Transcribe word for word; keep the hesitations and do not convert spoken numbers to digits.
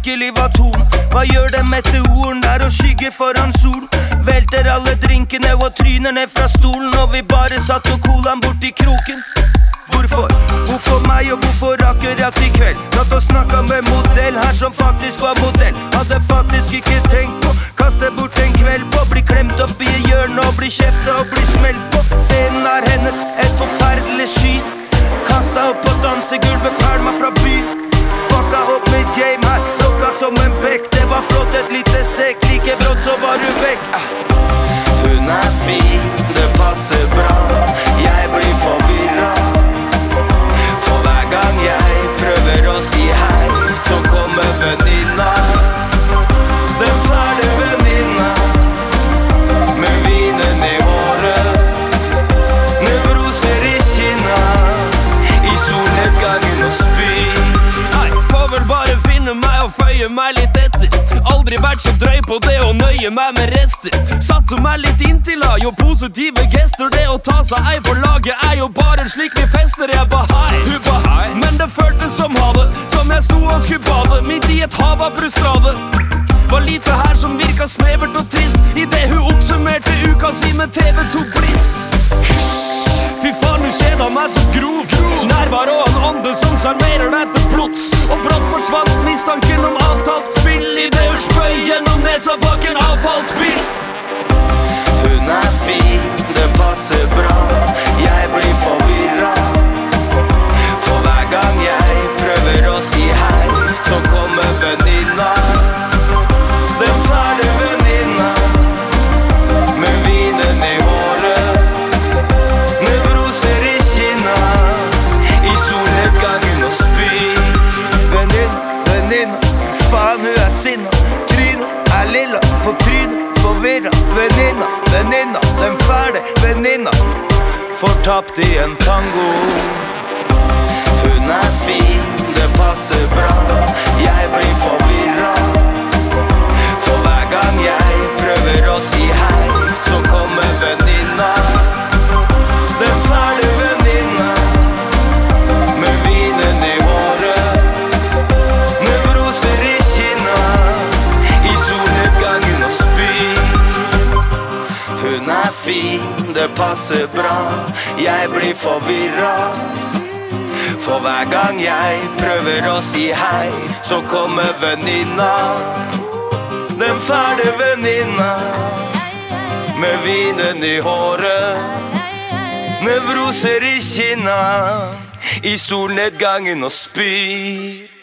virkelig var ton. Hva gjør det meteoren der og skygger foran sol? Velter alle drinkene og tryner ned fra stolen, og vi bare satt og colaen bort i kroken. Hvorfor? Hvorfor meg og hvorfor akkurat i kveld? Satt og snakket med modell her som faktisk var modell. Hadde faktisk ikke tenkt på kaste bort en kveld på, bli klemt opp i hjørnet og bli kjeftet og bli smelt på. Scenen er hennes et forferdelig syn. Kastet opp på dansegulvet, perma fra by. Fucka opp mitt game her, lokka som en bekk. Det var flott, et lite sekk, like brått så var du vekk. Hun er fin, det passer bra. Jeg blir forvirret. For hver gang jeg prøver å si hei, så kommer venninna. Den fæle venninna, med vinen i håret, nevroser i kinna, i solnedgangen og spy. Hei, får vel bare finne meg og føye meg litt etter. Aldri vært så drøy på det å nøye meg med rester. Satte meg litt inntil av jo positive gester. Det å ta seg ei for laget er jo bare slik vi fester. Jeg ba hei, hun ba hei, men det føltes som havet, som jeg sto og skulle bade midt i et hav av frustrade. Var lite her som virka snevert og trist, i det hun oppsummerte uka si med T V to Bliss. Fy faen, hun kjeda meg så grov, nærvær og en ånde som serverer deg til plots. Og brått forsvant mistanken om avtalt spill, i det hun spøy gjennom nesa bak en avfallsbil. Hun er fin, det passer bra. Jeg blir forvirret. For hver gang jeg prøver å si hei, så kommer venninna. Den fæle venninna, med vinen i håret, nevroser i kinna, i solnedgangen og spy. Venninna, venninna, faen hun er sinna. Trynet er lilla på trynet, forvirra. Venninna, venninna, den fæle venninna, fortapt i en tango. Hun er fin, det passer bra. Jeg blir forvirret. For hver gang jeg prøver å si hei, så kommer venninna. Den fæle venninna, med vinen i håret, nevroser i kinna, i solnedgangen og spy. Hun er fin, det passer bra. Jeg blir forvirret. For hver gang jeg prøver å si hei, så kommer venninna. Den fæle venninna, med vinen i håret, nevroser i kinna, i solnedgangen og spyr.